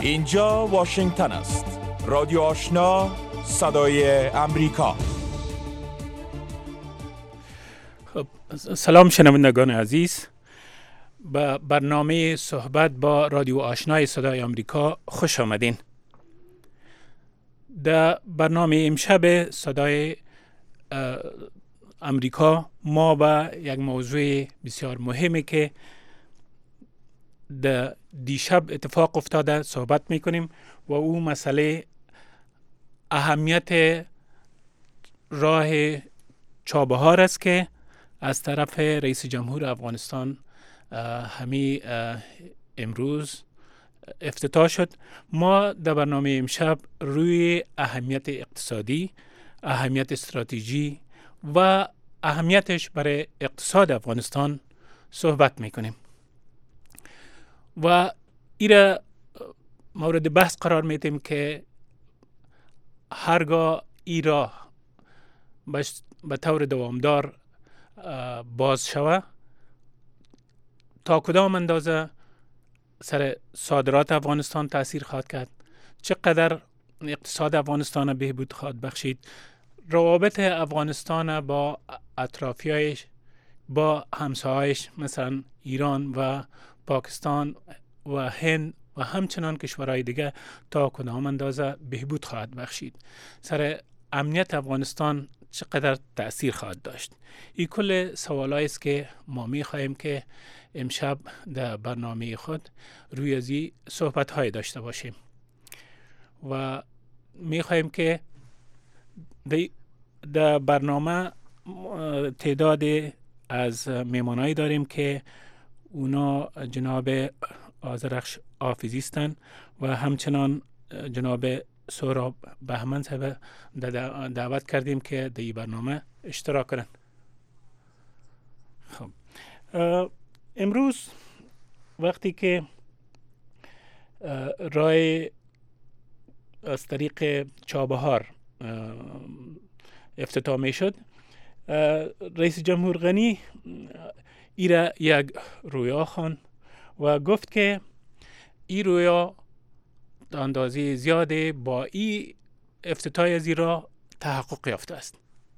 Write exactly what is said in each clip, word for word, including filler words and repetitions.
اینجا واشنگتن است. رادیو آشنا، صدای امریکا. خب، سلام شنوندگان عزیز. به برنامه صحبت با رادیو آشنای صدای امریکا خوش آمدین. در برنامه امشب صدای امریکا ما با یک موضوع بسیار مهمی که در دیشب اتفاق افتاده صحبت میکنیم و او مسئله اهمیت راه چابهار است که از طرف رئیس جمهور افغانستان همی امروز افتتاح شد. ما در برنامه امشب روی اهمیت اقتصادی، اهمیت استراتژی و اهمیتش برای اقتصاد افغانستان صحبت میکنیم و ایره مورد بحث قرار میدیم که هرگاه ایرا به طور دوامدار باز شود تا کدام اندازه سر صادرات افغانستان تأثیر خواهد کرد، چقدر اقتصاد افغانستان بهبود خواهد بخشید، روابط افغانستان با اطرافیایش، با همسایش مثلا ایران و پاکستان و هند و همچنان کشورهای دیگه تا کدام اندازه بهبود خواهد بخشید، سر امنیت افغانستان چقدر تأثیر خواهد داشت. این کل سوالایی است که ما می خواهیم که امشب در برنامه خود روی ازی صحبت های داشته باشیم و می خواهیم که در برنامه تعداد از میمانایی داریم که اونا جناب آذرخش حافظی هستند و همچنان جناب سهراب بهمن صاحب دعوت کردیم که در این برنامه اشتراک کنند. خب امروز وقتی که راه از طریق چابهار افتتاح می شد، رئیس جمهور غنی ایره یک رویا خواند و گفت که این رویا اندازه زیاده با این افتتاح زیرا تحقق یافته است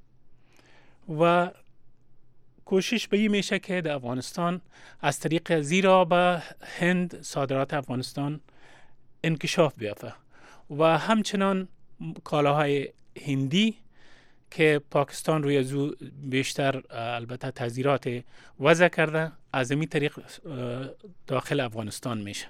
و کوشش به این میشه که در افغانستان از طریق زیرا به هند صادرات افغانستان انکشاف بیافته و همچنان کالاهای هندی که پاکستان روی زو بیشتر البته تذیرات وضع کرده از این طریق داخل افغانستان میشه.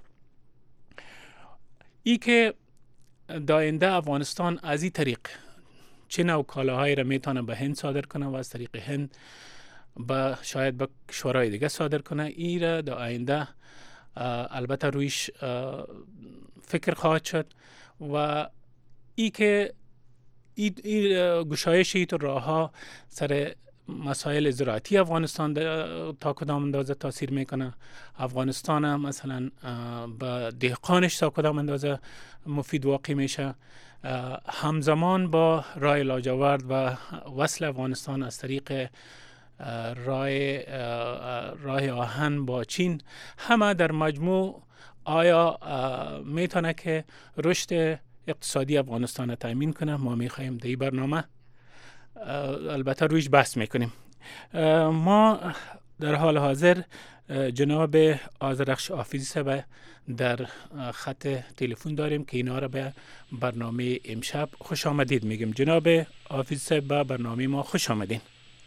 ای که داینده افغانستان از این طریق چه نوع کالاهایی را میتونه به هند صادر کنه و از طریق هند با شاید به کشورهای دیگه صادر کنه، ای را در آینده البته رویش فکر خواهد شد و ای که ای, ای گشایش ای تو راه ها سر مسائل زراعتی افغانستان تا کدام اندازه تاثیر میکنه، افغانستان مثلا با دهقانش تا کدام اندازه مفید واقع میشه، همزمان با راه لاجورد و وصل افغانستان از طریق راه راه آهن با چین، همه در مجموع آیا میتونه که رشد اقتصادی افغانستان تامین کنه. ما میخوایم در این برنامه البته رویش بحث میکنیم. ما در حال حاضر جناب آذرخش حافظی صاحب در خط تلفن داریم که اینا را به برنامه امشب خوش آمدید میگیم. جناب حافظی صاحب به برنامه ما خوش آمدین.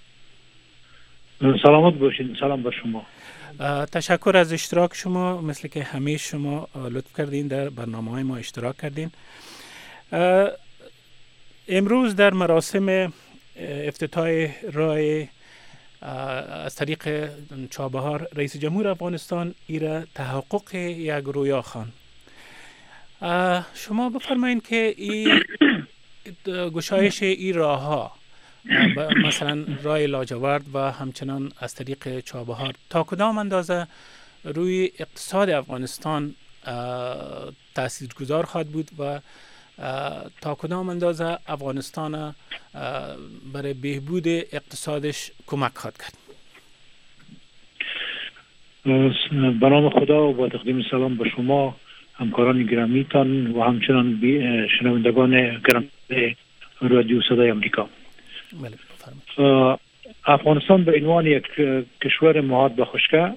سلامت باشین. سلام بر شما. تشکر از اشتراک شما، مثل که همیشه شما لطف کردین در برنامه های ما اشتراک کردین. امروز در مراسم افتتاح راه از طریق چابهار رئیس جمهور افغانستان ایره تحقق یک رویا خواند. شما بفرمایید که این گشایش این راه ها مثلا راه لاجورد و همچنان از طریق چابهار تا کدام اندازه روی اقتصاد افغانستان تاثیرگذار خواهد بود و تا کدام اندازه افغانستان برای بهبود اقتصادش کمک خواهد کرد؟ به نام خدا و با تقدیم سلام به شما همکاران گرامیتان و همچنان شنوندگان گرامی رادیو صدای آمریکا. بله. افغانستان به عنوان یک کشور محاط به خشکی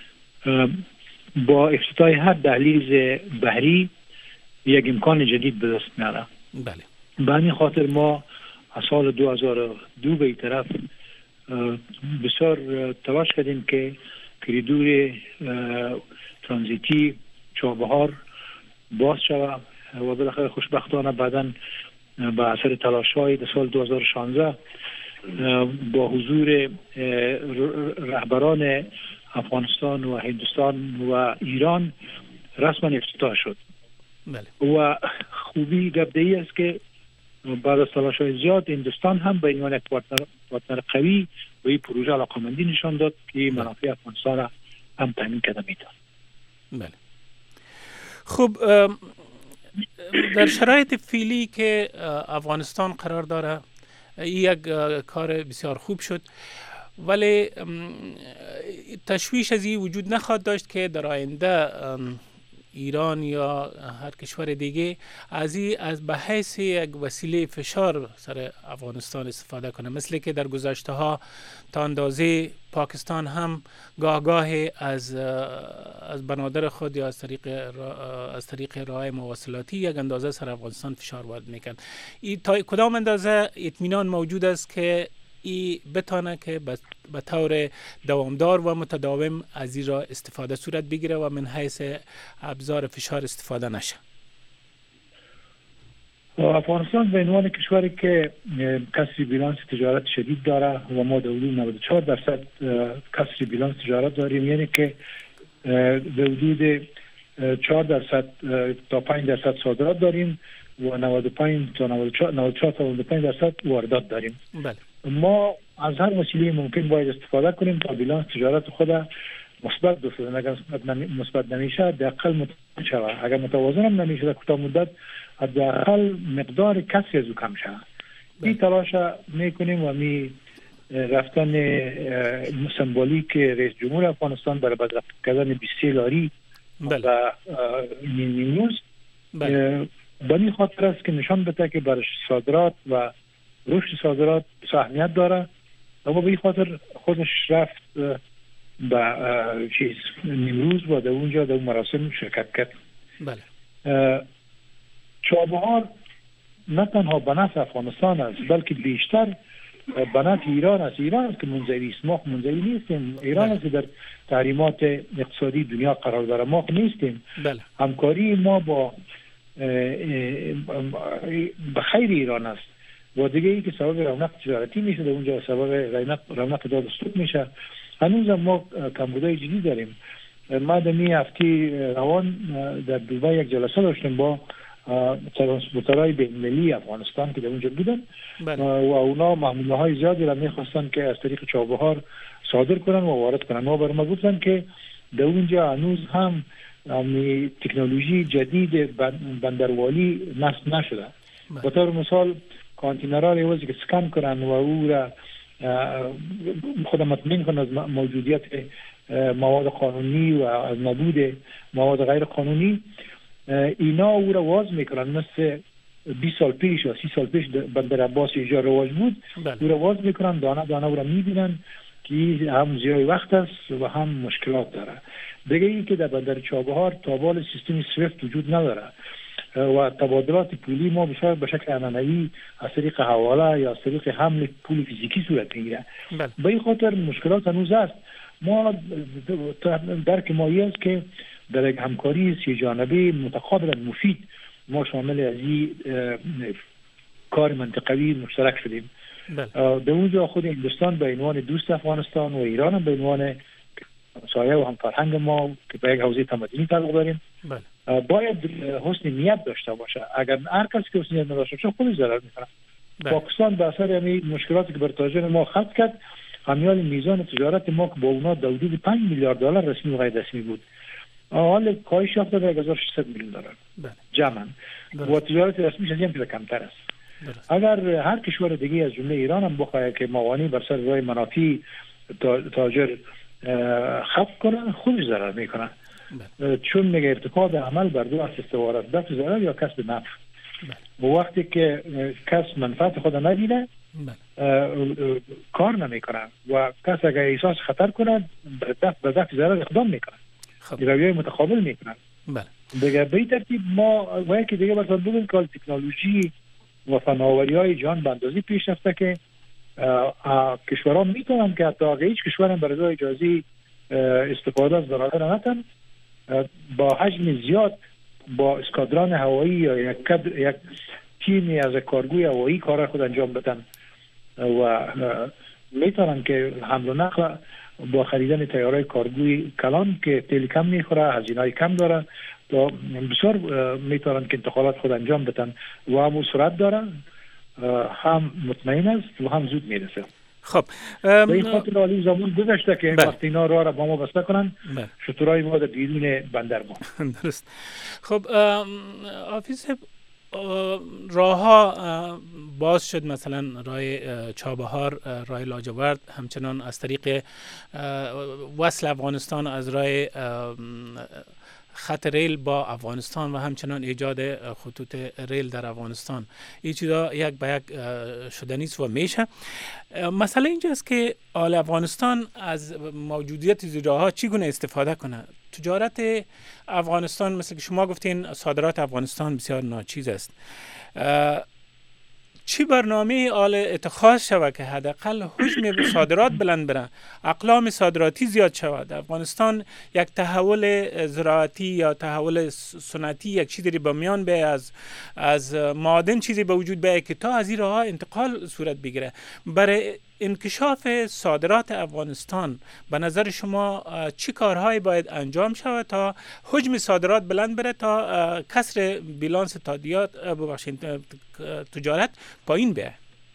با افتتاح هر دهلیز بحری یک امکان جدید به دست میاره. بله. به همین خاطر ما از سال دو هزار و دو به این طرف بسیار تلاش کردیم که کریدور ترانزیتی چابهار باز شود و بالاخره خوشبختانه بعداً به اثر تلاش‌های در سال دو هزار و شانزده با حضور رهبران افغانستان و هندوستان و ایران رسما افتتاح شد. بله. و خوبی گپده‌ای است که بعد از تلاش‌های زیاد هندوستان هم به عنوان یک پارتنر قوی به این پروژه علاقه‌مندی نشان داد که منافع افغانستان را هم تامین کرده می‌تواند. بله. خب در شرایط فعلی که افغانستان قرار داره یک کار بسیار خوب شد، ولی تشویش از این وجود نخواهد داشت که در آینده ایران یا هر کشور دیگه از این از به حیث یک وسیله فشار سر افغانستان استفاده کنه، مثل که در گذشته ها تا اندازه پاکستان هم گاه گاه از از بنادر خود یا از طریق از طریق راه مواصلاتی یک اندازه سر افغانستان فشار وارد میکرد. این تا کدام اندازه اطمینان موجود است که ای بتانه که به طور دوامدار و متداوم از این را استفاده صورت بگیره و من حیث ابزار فشار استفاده نشه؟ افغانستان به عنوان کشوری که کسری بیلانس تجارت شدید داره و ما در حدود نود و چهار درصد کسری بیلانس تجارت داریم، یعنی که در حدود چهار درصد تا پنج درصد صادرات داریم و نود و پنج تا نود و چهار تا نود و پنج درصد واردات داریم. بله. ما از هر وسیله ممکن باید استفاده کنیم تا بیلانس تجارت خود مثبت بسازیم. اگر مثبت نمیشه حداقل متوازن شود، اگر متوازن هم نمیشه در کوتاه مدت حداقل مقدار کسری از او کم شود. این تلاش میکنیم و می رفتن سمبولیک رئیس جمهور افغانستان برای بدرفت کردن بیست و سه لاری و نیمروز به این خاطر است که نشان بده که برای صادرات و رشد صادرات اهمیت داره. اما به این خاطر خودش رفت به چیز نیمروز و در اونجا در اون مراسم شرکت کرد. بله. چابهار نه تنها به نفع افغانستان است بلکه بیشتر به نفع ایران است. ایران است که منزوی است، ما منزوی نیستیم. ایران است که در تحریمات اقتصادی دنیا قرار داره، ما نیستیم. بله. همکاری ما با به خیر ایران است و دیگه ای که سبب رونق تجارتی میشه، در اونجا سبب رونق رونق داد استوک میشه. هنوز ما کمبودای جدی داریم. ما در می هفته روان در دوبای یک جلسه داشتیم با ترانسپورترهای بین‌المللی افغانستان که در اونجا بودن. بله. و اونا معامله های زیادی را میخواستن که از طریق چابهار صادر کنن و وارد کنن. ما بر ما گفتن که در اونجا هنوز هم تکنولوژی جدید بندروالی نصب نشده. به طور مثال کانتینرها رو که سکن کنن و او را خود مطمئن کنن از موجودیت مواد قانونی و از نبود مواد غیر قانونی، اینا او را واز میکنن. مثل بیست سال پیش یا سی سال پیش بندر عباس اینجا رواج بود. بله. او را واز میکنن، دانه دانه او را میبینن که هم زیای وقت است و هم مشکلات داره. دیگه این که در بندر چابهار تابال سیستم سویفت وجود نداره و تبادلات پولی ما بسیار به شکل عنعنوی از طریق حواله یا از طریق حمل پول فیزیکی صورت میگیره. به این خاطر مشکلات هنوز است. ما درک مایی است که در یک همکاری سی جانبه متقابلا مفید ما شامل از این کار منطقوی مشترک شدیم. در اونجا خود هندوستان به عنوان دوست افغانستان و ایران هم به عنوان سایه و هم فرهنگ ما که به یک حوزه تمدنی تعلق داریم باید حسن نیت داشته باشه. اگر هر کسی که حسن نیت نداشته باشه خودش ضرر میکنه. پاکستان به اثر همین مشکلاتی که بر تاجر ما خلق کرد، امیال میزان تجارت ما که با اونا در حدود پنج میلیارد دلار رسمی و غیر رسمی بود، حال کاهش یافته به یک هزار و ششصد میلیون دلار جمعاً و تجارت رسمیش از این پیدا کمتر است. درست. اگر هر کشور دیگه از جمله ایران هم بخواد که موانع بر سر راه منافی تاجر خلق کنه خودش ضرر میکنه. چون میگه ارتکاب عمل بر دو اساس استوارد، دفع ضرر یا کسب نفع. و وقتی که کس منفعت خود نبینه کار نمیکنه و کس اگر احساس خطر کنه به دفع ضرر اقدام میکنه، رویه متقابل میکنه. دیگه به این ترتیب ما و یکی دیگه برسان بگیم که تکنولوژی و فناوری های جهان به اندازه پیش رفته که کشورها میتونن که حتی اگه هیچ کشور هم برای اجازه استفاده از برادر نتن با حجم زیاد با اسکادران هوایی یا یک, یک تیمی از کارگوی هوایی کار خود انجام بدن و میتونن که حمل و نقل با خریدن تیارهای کارگوی کلان که تیل کم میخوره، هزینه‌ای کم داره، تا بسیار میتونن که انتقالات خود انجام بدن و هم سرعت داره، هم مطمئن است و هم زود میرسه. خب به این خاطر عالی زمان گذشته که وقتی اینا راه را با ما بسته کنن شترهای ما در بیرون بندر ما. درست. خب حافظ راه ها باز شد، مثلا راه چابهار، راه لاجورد، همچنان از طریق وصل افغانستان از راه خط ریل با افغانستان و همچنان ایجاد خطوط ریل در افغانستان، این چیزا یک به یک شدنی است و میشه. مسئله اینجاست که آل افغانستان از موجودیت زیراها چگونه استفاده کنه. تجارت افغانستان مثل که شما گفتین صادرات افغانستان بسیار ناچیز است. چی برنامه آل اتخاذ شود که حداقل حجم صادرات بلند بره، اقلام صادراتی زیاد شود، افغانستان یک تحول زراعتی یا تحول سنتی یک چیزی به میان بیاید، از از معادن چیزی به وجود بیاید که تا از این راه انتقال صورت بگیره. برای انکشاف صادرات افغانستان به نظر شما چی کارهایی باید انجام شود تا حجم صادرات بلند بره، تا کسر بیلانس تادیات ببخشید تجارت پایین بیاید؟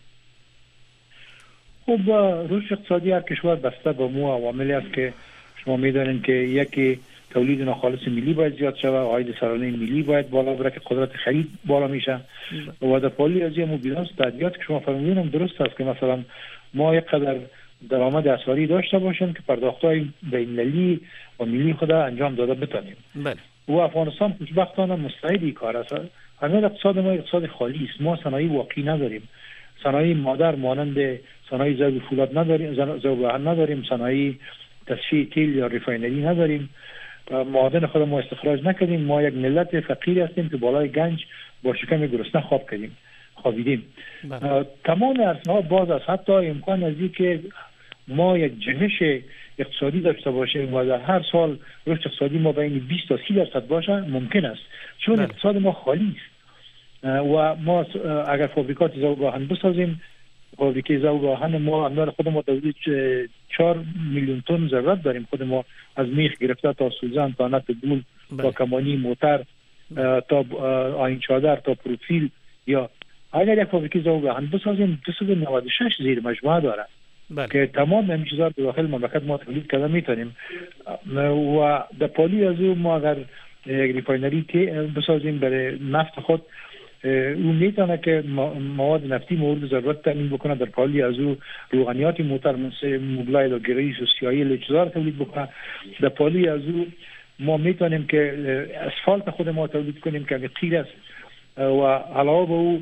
خب رشد اقتصادی هر کشور بسته به مو عواملی است که شما میدانید که یکی تولید ناخالص ملی باید زیاد شود، عاید سرانه ملی باید بالا بره که قدرت خرید بالا میشه و در پالی از این بیلانس تادیات که شما فرمودین هم درست است که مثلا ما یک قدر درآمد اسعاری داشته باشیم که پرداخت‌های بین‌المللی و ملی خود انجام داده بتونیم. بله. و افغانستان خوشبختانه مستعد این کار است. همین اقتصاد ما اقتصاد خالی است. ما صنایع واقعی نداریم. صنایع مادر مانند صنایع ذوب فولاد نداریم، ذوب آهن نداریم، صنایع تصفیه تیل یا ریفاینری نداریم. معادن خود ما استخراج نکردیم. ما یک ملت فقیر هستیم که بالای گنج با شکم گرسنه خواب کردیم. خوابیدیم. تمام ارزها باز است. حتی امکان از این که ما یک جهش اقتصادی داشته باشیم و در هر سال رشد اقتصادی ما بین بیست تا سی درصد باشه ممکن است، چون بله. اقتصاد ما خالی است و ما اگر فابریکات ذوب آهن بسازیم، فابریکه ذوب آهن ما امداد خود ما تولید چهار میلیون تن ضرورت داریم. خود ما از میخ گرفته تا سوزن تا نت گول تا کمانی موتر تا آیین چادر تا پروفیل، یا اگر یک فابریکه ذوب آهن بسازیم دویست و نود و شش زیر مجموعه داره بله. که تمام این چیزا در داخل مملکت ما تولید کرده میتونیم و در پالی از او ما اگر یک ریفاینری بسازیم برای نفت خود، اون میتونه که مواد نفتی مورد ضرورت تامین بکنه. در پالی از او روغنیات موتر مثل موبلایل و گریس و سیایل چیزا تولید بکنه. در پالی از او ما میتونیم که اسفالت خود ما تولید کنیم که غیر است و علاوه به او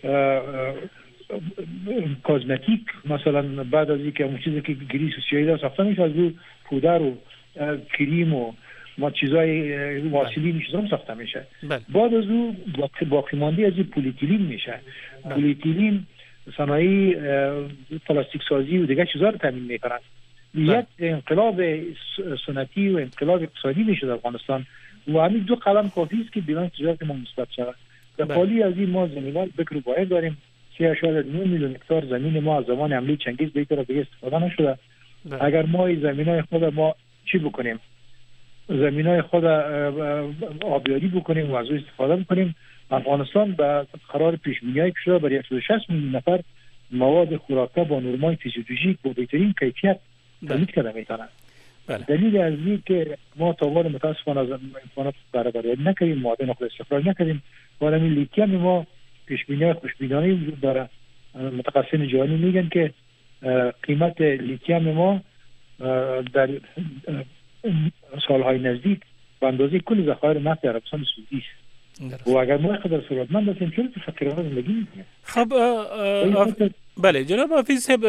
کازمتیک مثلا بعد از اینکه اون چیزی که گریس و سیایل ساخته میشه از او پودر و کریم و ما چیزای واصلی میشه هم ساخته میشه. بعد از او باقی مانده از این پولیتیلین میشه. پولیتیلین صنایع پلاستیک سازی و دیگه چیزا رو تامین میکنن. یک انقلاب سنتی و انقلاب اقتصادی میشه در افغانستان و همین دو قلم کافی است که بیلانس تجارت ما مثبت شود. در پالی از این ما زمینات بکر و باید داریم. سه اشاریه نه میلیون هکتار زمین ما از زمان حمله چنگیز به طرف دیگه استفاده نشده. اگر ما این زمینای خود ما چی بکنیم؟ زمینای خود آبیاری بکنیم و از او استفاده بکنیم، افغانستان به قرار پیش‌بینی‌های شده برای صد و شصت میلیون نفر مواد خوراکه با نرم‌های فیزیولوژیک با بهترین کیفیت تولید کرده میتونن. دلیل از این که ما تا حال متاسفانه از امکانات برابری نکردیم، معادن خود استخراج نکردیم. ولی این لیتیم ما پیش‌بینی‌های خوشبینانه وجود داره. متخصصین جهانی میگن که قیمت لیتیم ما در سالهای نزدیک به اندازه کل ذخایر نفت عربستان سعودی است و اگر ما قدر ثروتمند هستیم چرا تو فقیرانه زندگی میکنیم؟ خب آف... بله جناب حافظ صاحب،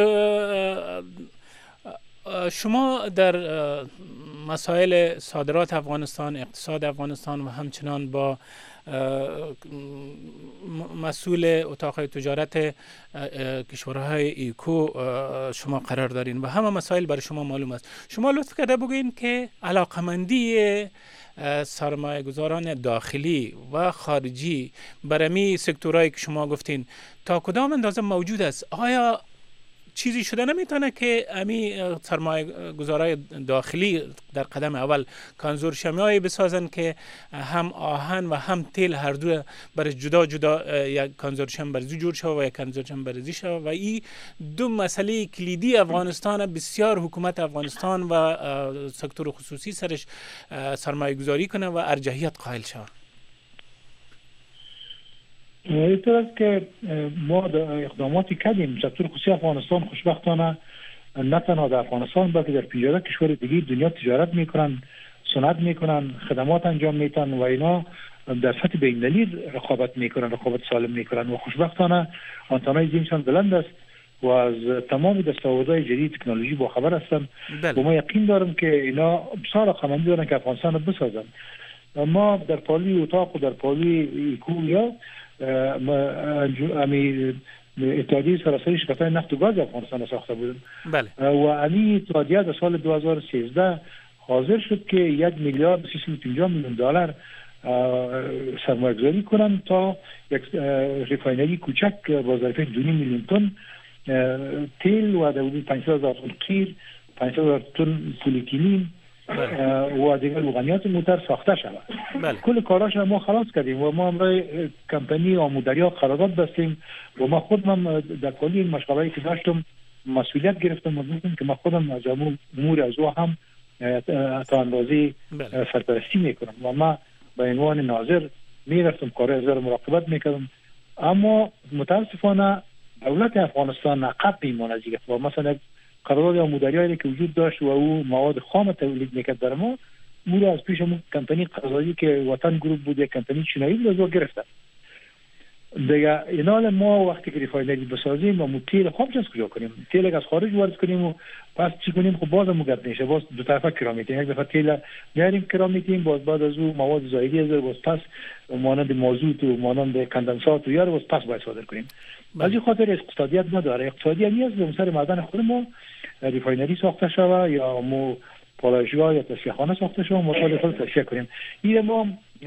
شما در مسائل صادرات افغانستان، اقتصاد افغانستان و همچنان با مسئول اتاق تجارت کشورهای ایکو شما قرار دارین و همه مسائل برای شما معلوم است. شما لطف کرده بگوین که علاقمندی سرمایه گذاران داخلی و خارجی برای سکتورهایی که شما گفتین تا کدام اندازه موجود است؟ آیا چیزی شده نمیتونه که امی سرمایه گذارای داخلی در قدم اول کانزور شمیایی بسازن که هم آهن و هم تیل هر دو برای جدا جدا یک کانزور شم برزی جور شود و یک کانزور شم برزی شود و این دو مسئله کلیدی افغانستان بسیار حکومت افغانستان و سکتور خصوصی سرش سرمایه گذاری کنه و ارجحیت قائل شود. اینطور است که ما اقداماتی کردیم. سکتور خصوصی افغانستان خوشبختانه نه تنها در افغانستان بلکه در پیاده کشور دیگه دنیا تجارت میکنن، صنعت میکنن، خدمات انجام میدن و اینا در سطح بین‌المللی رقابت میکنن، رقابت سالم میکنن و خوشبختانه آنتنای ذهنشان بلند است و از تمام دستاوردهای جدید تکنولوژی با خبر هستن و ما یقین دارم که اینا بسیار علاقه‌مند دارن که افغانستان رو بسازن. ما در پالی اتاق و در پالی ایکو امی اتحادیه سراسری شرکت‌های نفت و گاز افغانستان ساخته بودن بله. و امی اتحادیه در سال دو هزار و سیزده حاضر شد که یک میلیارد و سیصد و پنجاه میلیون دلار سرمایه‌گذاری کنن تا یک ریفاینری کوچک با ظرفیت دو میلیون تن تیل و حدود پانصد هزار تن قیر، پانصد هزار تن پلیتیلین و دیگر روغنیات موتر ساخته شود. بله. کل کاراش ما خلاص کردیم و ما امروز کمپانی آمودریا قرارداد بستیم و ما خودم در کلی این مشغله‌ای که داشتم مسئولیت گرفتم و گفتم که ما خودم از امور از او هم تا اندازه سرپرستی میکنم و ما به عنوان ناظر میرفتم کارهای از مراقبت میکردم. اما متاسفانه دولت افغانستان عقب میمونه دیگه و مثلا قرارداد آمودریایی که وجود داشت و او مواد خام تولید میکرد در ما مورد از پیشمون کمپانی قراردادی که وطن گروپ بود یک کمپانی چینایی بود از او گرفتن دیگه. اینال ما وقتی که ریفاینری بسازیم و تیل خوب از کجا کنیم؟ تیل از خارج وارد کنیم و پس چی کنیم؟ خب باز مگرد میشه، باز دو طرفه کرا میتیم، یک دفعه تیل میاریم کرا میتیم، باز بعد از او مواد زایدی از باز پس مانند مازوت و مانند کندنسات و یار باز پس باید صادر کنیم. از این خاطر اقتصادیت نداره. اقتصادیت نیست به سر معدن خود ما ریفاینری ساخته شود یا مو پالایشگاه یا تصفیه خانه ساخته شود ما خود خود تصفیه کنیم. این ما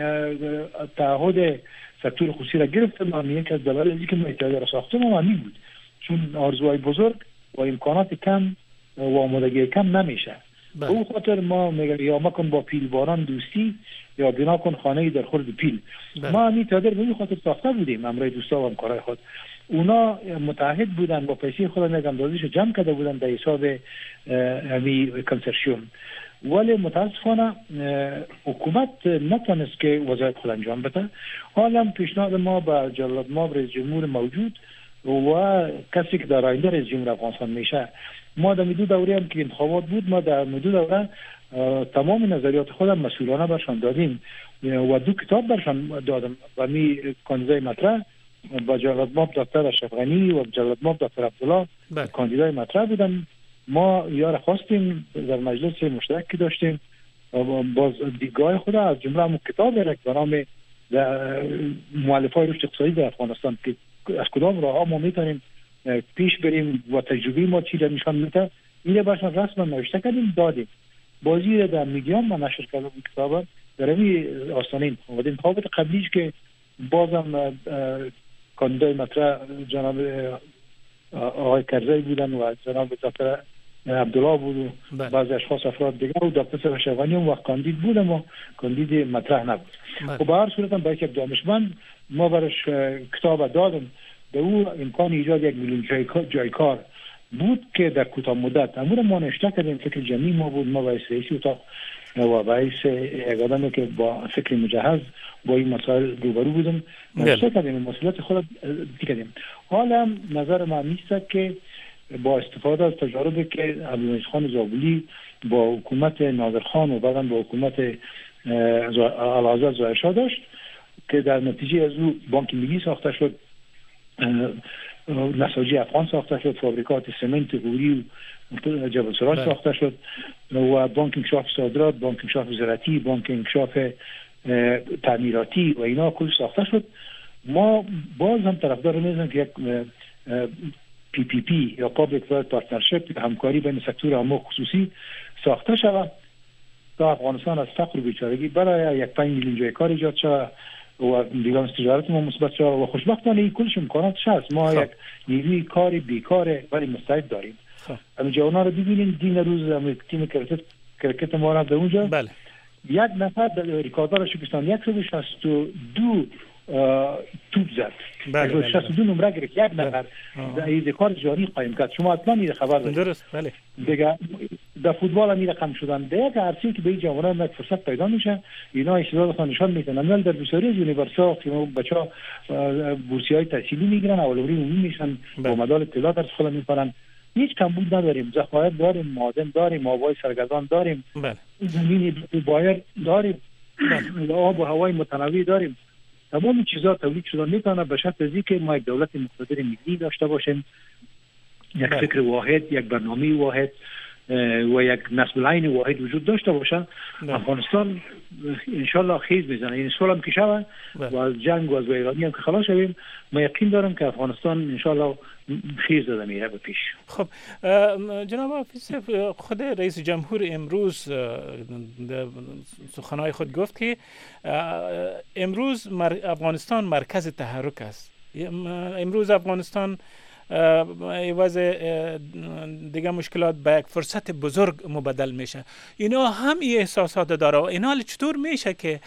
تعهد سکتور خصوصی را گرفتم و یک از دلایلی که ما اتحادیه را ساختم و همین بود، چون آرزوهای بزرگ و امکانات کم و آمادگی کم نمیشه. به اون خاطر ما میگم یا ما کن با پیلباران دوستی یا بنا کن خانه در خورد پیل. بله. ما همین اتحادیه به این خاطر ساخته بودیم امروز دوستا و همکارای خود. اونا متحد بودن با پیسه خود اندازه‌اش جمع کرده بودن در حساب همین کنسرسیوم، ولی متاسفانه حکومت نتونست که وظایف خود انجام بده. حالا پیشنهاد ما به جلال ماب رئیس جمهور موجود و کسی که در آینده رئیس جمهور افغانستان میشه، ما در دو دوره هم که انتخابات بود ما در دو دوره تمام نظریات خودم مسئولانه برشان دادیم و دو کتاب برشان دادم و می کاندیدای مطرح با جلال ماب دکتر اشرف غنی و جلال ماب دکتر عبدالله کاندیدای مطرح بودن. ما یار خواستیم در مجلس مشترک که داشتیم باز دیدگاه خود از جمله همون کتاب را به نام مؤلفه‌های رشد اقتصادی در افغانستان که از کدام راه ها ما میتونیم پیش بریم و تجربه ما چی را نشان میده اینه باشن رسما نوشته کردیم دادیم. بازی را در میدیان ما نشر کردیم کتاب در این آستانه انتخابات انتخابات قبلیش که بازم کاندیدای مطرح جناب آقای کرزی بودن و جناب دکتر عبدالله بود و بعضی اشخاص افراد دیگه و دکتر اشرف غنی هم وقت کاندید بودم و کاندید مطرح نبود. و به هر صورت هم با یک دانشمند ما برش کتاب دادم به او امکان ایجاد یک میلیون جای کار بود که در کوتاه مدت امور ما نشته کردیم. فکر جمعی ما بود، ما باید رئیس اتاق و باید یک آدمی که با فکر مجهز با این مسائل روبرو بودم نشته کردیم مسئولیت خود دیدیم. حالا نظر من نیست که با استفاده از تجاربی که عبدالمجید خان زابلی با حکومت نادرخان و بعدم با حکومت اعلیحضرت ظاهرشاه داشت که در نتیجه از او بانک ملی ساخته شد، نساجی افغان ساخته شد، فابریکات سمنت غوری و جبل سراج ساخته شد و بانک انکشاف صادرات، بانک انکشاف زراعتی، بانک انکشاف تعمیراتی و اینا کل ساخته شد. ما باز هم طرفدار میزنیم که یک پی پی پی یا پابلیک پرایوت پارتنرشیپ، همکاری بین سکتور عام و خصوصی ساخته شود تا افغانستان از فقر و بیچارگی برای یک پنج میلیون جای کار ایجاد شود و بیلانس تجارت ما مثبت شود و خوشبختانه این کلش امکاناتش هست. ما خب. یک نیروی کار بیکار ولی مستعد داریم. همینجا اونا رو ببینیم. دین روز تیم کرکت کرکت ما را در اونجا بله. یک نفر در ریکارددار شکستان صد و شصت و دو توپ زد. بله بله. شصت و دو نمره گرفت. یک نفر در این کار جاری قایم کرد. شما حتما این خبر دارید. درست بله. دیگه در فوتبال هم این رقم شدن. دیگه هرچی که به این جوانان یک فرصت پیدا میشه اینا استعدادشون نشان میدن. من در بسیاری از یونیورسیتی‌ها که بچه‌ها بورسیای تحصیلی میگیرن، اولوی عمومی میشن، با مدال طلا در خود میپرن. هیچ کمبود نداریم، ذخایر داریم، معادن داریم، آبای سرگردان داریم، بله. زمین بایر داریم، بله. آب و هوای متنوع داریم. تمام چیزا تولید شده میتونه به شرط از اینکه ما یک دولت مقتدر ملی داشته باشیم، یک بله. فکر واحد، یک برنامه واحد و یک نسل العین واحد وجود داشته باشه. بله. افغانستان انشالله خیز میزنه. این سال هم که شوه بله. و از جنگ و از ویرانی هم که خلاص شویم، ما یقین دارم که افغانستان انشالله خیز داده میره به پیش. خب جناب حافظ، خود رئیس جمهور امروز سخنهای خود گفت که امروز افغانستان مرکز تحرک است. امروز افغانستان عوض دیگه مشکلات به یک فرصت بزرگ مبدل میشه. اینا هم این احساسات داره. اینا چطور میشه که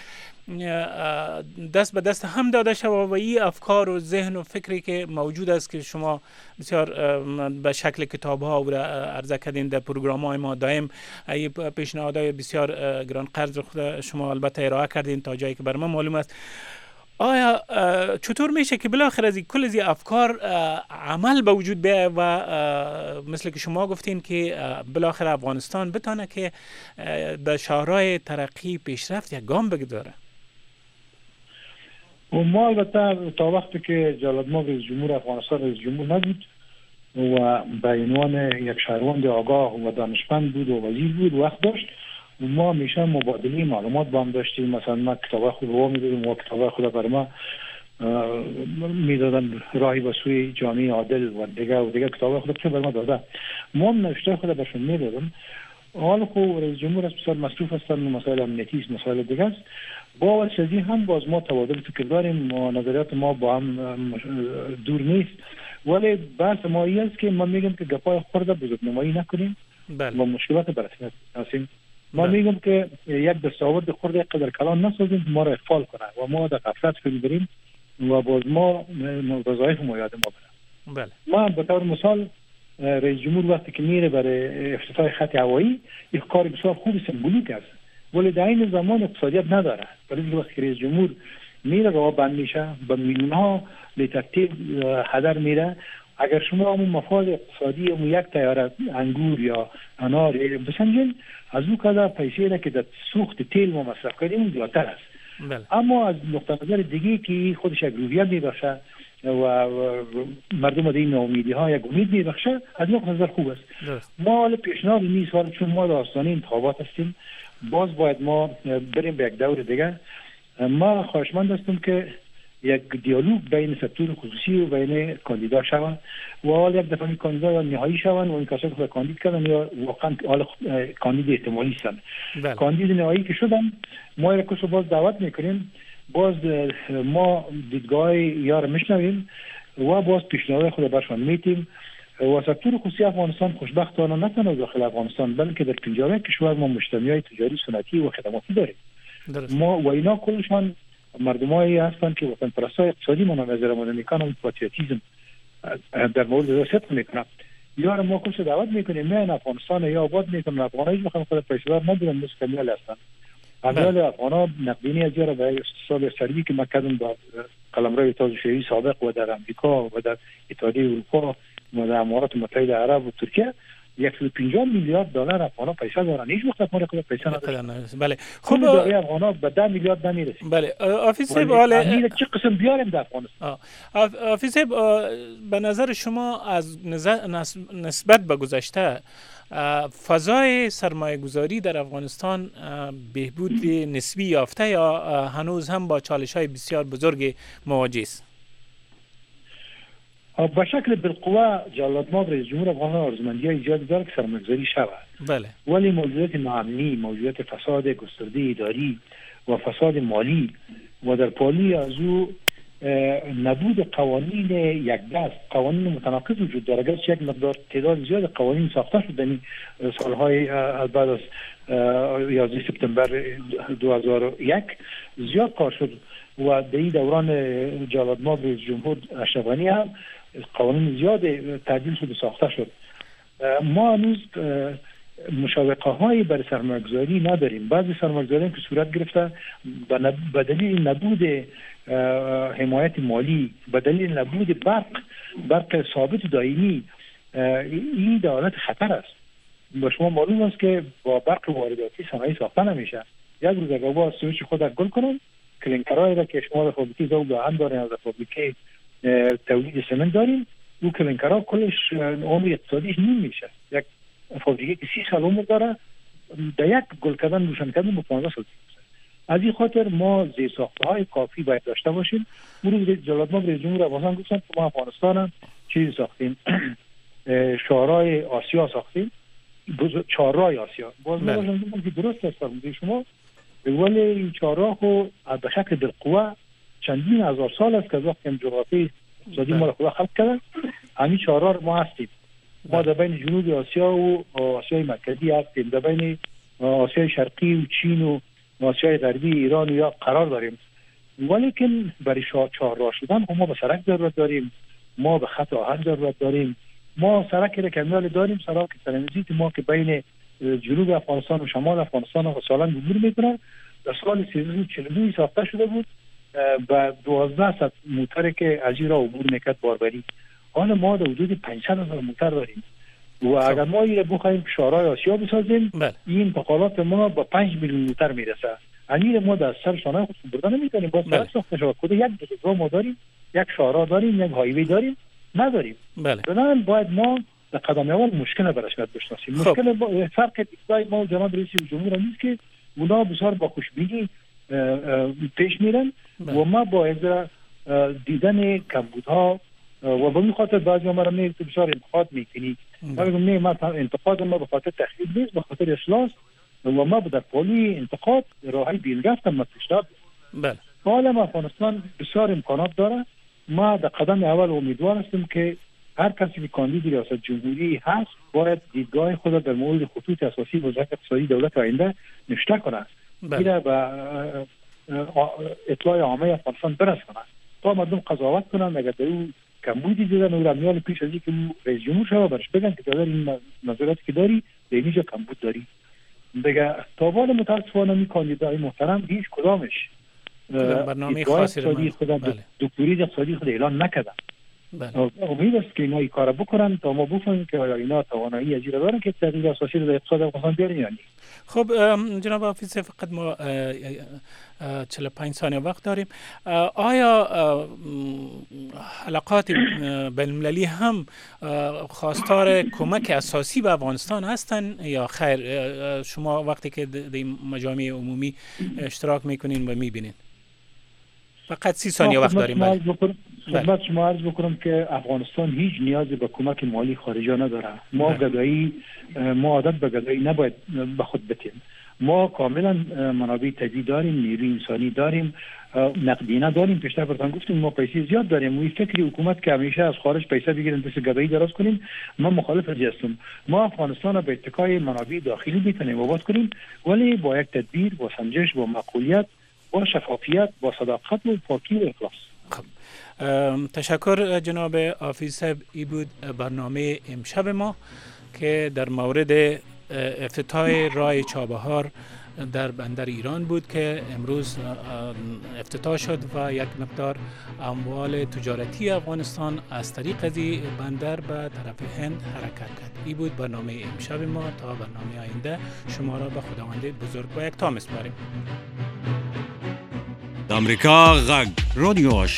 دست به دست هم داده شود و این افکار و ذهن و فکری که موجود است که شما بسیار به شکل کتاب ها و عرضه کردین در پروگرام های ما دائم این پیشنهادهای بسیار گران قدر خود شما البته ارائه کردین تا جایی که بر من معلوم است. آیا چطور میشه که بالاخره از کل از افکار عمل به وجود بیاید و مثل که شما گفتین که بالاخره افغانستان بتونه که به شاهراه ترقی پیشرفت یک گام بگذاره؟ و ما البته تا وقتی که جلال‌المآب رئیس جمهور افغانستان رئیس جمهور نبود و به عنوان یک شهروند آگاه و دانشمند بود و وزیر بود وقت داشت و ما همیشه مبادله معلومات با هم داشتیم. مثلا ما کتاب خود رو می‌دادیم و کتاب خود برای ما میدادن راهی به سوی جامعه عادل و دیگه و دیگه کتاب خود که برای ما داده. ما نوشته خود برشون میدادم. حال خوب رئیس جمهور از بسیار مصروف هستن و مسائل امنیتی است، مسائل دیگه است. با وسیزی هم باز ما تبادل فکر داریم و نظریات ما با هم دور نیست، ولی بحث ما این است که ما میگم که گپای خورده بزرگ نمایی نکنیم بله. و مشکلات برسیم هستیم. ما بله. میگم که یک دستاورد خورده قدر کلان نسازیم ما را اخفال کنه و ما در غفلت فکر بریم و باز ما وظایف ما یاد ما بریم. بله. ما به طور مثال رئیس جمهور وقتی که میره برای افتتاح خط هوایی یک کار بسیار خوب سمبولیک است، ولی در این زمان اقتصادیت نداره. ولی وقتی رئیس جمهور میره راه بند میشه به میلیون ها لیتر تیل هدر میره. اگر شما همون مفاد اقتصادی همون یک تیاره انگور یا انار بسنجین از اون کالا پیسه که در سوخت تیل ما مصرف کردیم زیادتر است. بله. اما از نقطه نظر دیگه که خودش یک روحیه میبخشه و مردم دیگه ناامیدی ها یک امید میبخشه از نقطه نظر خوب است. درست. ما حالا پیشنهاد نیست حالا چون ما در آستانه انتخابات هستیم باز باید ما بریم به یک دور دیگه. ما خواهشمند هستم که یک دیالوگ بین سکتور خصوصی و بین کاندیدا شوند و حالا یک دفعه کاندیدا یا نهایی شوند و این کسایی که کاندید کردن یا واقعا حالا کاندید احتمالی هستند. کاندید نهایی که شدن ما را کسو باز دعوت میکنیم، باز ما دیدگاه یار میشنویم و باز پیشنهاد خود برشان میتیم و سکتور خصوصی افغانستان خوشبختانه نه تنها داخل افغانستان بلکه در پنجاه کشور ما مجتمعات تجاری سنتی و خدماتی داریم. درست. ما و اینا کلشان مردمایی هستند که وطن پرستای اقتصادی ما نظر ما میکنن و پاتریوتیسم در مورد صدق میکنن. یار ما کلش دعوت میکنیم نه افغانستان یا آباد میکنن افغانایی میخوان خود پیشور ندارن مثل کمیل هستن. اول افغانا نقدینی از جره برای استثمار سری که مکدون با قلمرو تازه‌شویی سابق و در امریکا و در اتحادیه اروپا و در امارات متحده عرب و ترکیه صد و پنجاه میلیارد دلار افغانا پیسه دارن، هیچ وقت ما رو پیسه ندارن. بله خب داره افغانا به ده میلیارد نمیرسه. بله آفیس صاحب، حالا چه قسم بیاریم در افغانستان؟ آفیس صاحب، به نظر شما از نسبت به گذشته فضای سرمایه گذاری در افغانستان بهبود نسبی یافته یا هنوز هم با چالش های بسیار بزرگ مواجه است؟ به شکل بالقوه جلالتمآب رئیس جمهور افغانستان آرزومندی ایجاد داره که سرمایه گذاری شود. بله. ولی موجودات ناامنی، موجودات فساد گسترده اداری و فساد مالی و در پالی از او نبود قوانین یک دست، قوانین متناقض وجود داره. اگرچه یک مقدار تعداد زیاد قوانین ساخته شد در سالهای بعد از یازده سپتامبر دو هزار و یک زیاد کار شد و در این دوران جلالتمآب رئیس جمهور اشرف غنی هم قوانین زیاد تعدیل شد و ساخته شد. ما هنوز مشابقه هایی برای سرمایه‌گذاری نداریم. بعضی سرمایه‌گذاری که صورت گرفته به دلیل نبود حمایت مالی، به دلیل نبود برق برق ثابت دائمی، این در حالت خطر است. به شما معلوم است که با برق وارداتی صنایع ساخته نمیشه. یک روز اگر با سویچ خود گل کنن، کلینکرایی را که شما در فابریکه ذوب هم دارین، از فابریکه تولید سمنت دارین، او کلینکرها کلش عمر اقتصادیش نیم میشه. یک فابریکه که سی سال عمر داره، در یک گل کردن روشن کردن با پانزده سال میشه. از این خاطر ما زیرساخت‌های کافی باید داشته باشیم. امروز جلالتمآب رئیس جمهور افغانستان گفتن که ما افغانستان چیزی ساختیم، شاهراه آسیا ساختیم، چهارراه آسیا. باز میگم که درست است فرموده شما، ولی این چهارراه رو به شکل بالقوه چندین هزار سال است که از وقتی که جغرافی اقتصادی ما رو خدا خلق کرده، همین چهارراه ما هستیم. ما در بین جنوب آسیا و آسیای مرکزی هستیم، در بین آسیای شرقی و چین و آسیای غربی ایران یا قرار داریم. ولیکن برای چهارراه شدن ما به سرک ضرورت داریم، ما به خط آهن ضرورت داریم. ما سرکی را کامل داریم، سرک ترانزیت ما که بین جنوب افغانستان و شمال افغانستان و سالن عبور میکنه در سال سیزده چهل و دو ساخته شده بود با دوازده صد موتر که از این را عبور میکرد باربری. حالا ما در حدود پانصد هزار موتر داریم و اگر ما این بخوایم شاهراه آسیا بسازیم، این انتقالات ما با پنج میلیون موتر میرسه. امیر ما در سر شانه خود برده نمیتونیم، با سرک ساخته شود. خود یک دو ما داریم، یک شاهراه داریم، یک هایوی داریم، نداریم. بله. بنابراین باید ما در قدم اول مشکل برش بشناسیم. مشکل با فرق دیگه ما جناب رئیس جمهور نیست که اونا بسیار با خوشبینی پیش میرن و ما باید دیدن کمبودها و به این خاطر بعضی ما را میگه بسیار انتقاد میکنی. ما میگم نه، ما انتقاد ما به خاطر تخریب نیست، به خاطر اصلاح و ما در پالی انتقاد راهی بیل رفتم ما پیشنهاد. بله. حالا افغانستان بسیار امکانات داره. ما در قدم اول امیدوار هستیم که هر کسی که کاندید ریاست جمهوری هست باید دیدگاه خود در مورد خطوط اساسی وزارت اقتصادی دولت آینده نوشته کنه. میره به اطلاع عامه افغانستان برسونه تا مردم قضاوت کنن. اگر در او کمبودی دیدن او رمیال پیش از اینکه رئیس جمهور شود برش بگن که در این نظراتی که داری در اینجا کمبود داری. دیگه تا حالا متاسفانه می کاندیدای محترم هیچ کدامش برنامه خاصی رو دکتری اقتصادی خود اعلان نکردن. بله. امید است که اینا این کار بکنن تا ما بفهمیم که آیا اینا توانایی از این دارن که تغییر اساسی رو در اقتصاد افغانستان بیارن یا نه. خب جناب آفیس، فقط ما چهل و پنج ثانیه وقت داریم. آیا حلقات بین‌المللی هم خواستار کمک اساسی به افغانستان هستند یا خیر؟ شما وقتی که در مجامع عمومی اشتراک میکنین و میبینین. فقط سی ثانیه وقت داریم. خدمت شما عرض بکنم که افغانستان هیچ نیازی به کمک مالی خارجی نداره. ما گدایی ما عادت به گدایی نباید به خود بتیم. ما کاملا منابع طبیعی داریم، نیروی انسانی داریم، نقدینه داریم. پیشتر براتون گفتیم ما پیسه زیاد داریم. و این فکری حکومت که همیشه از خارج پیسه بگیرن دست گدایی دراز کنیم، ما مخالف هستیم. ما افغانستان را به اتکای منابع داخلی میتونیم آباد کنیم، ولی با یک تدبیر، با سنجش، با معقولیت، با شفافیت، با صداقت و پاکی و اخلاص. خب تشکر جناب آفیس صاحب. ای بود برنامه امشب ما که در مورد افتتاح راه چابهار در بندر ایران بود که امروز افتتاح شد و یک مقدار اموال تجارتی افغانستان از طریق از بندر به طرف هند حرکت کرد. این بود برنامه امشب ما. تا برنامه آینده شما را به خداوند بزرگ و یکتا می‌سپاریم. د امریکا غږ رادیو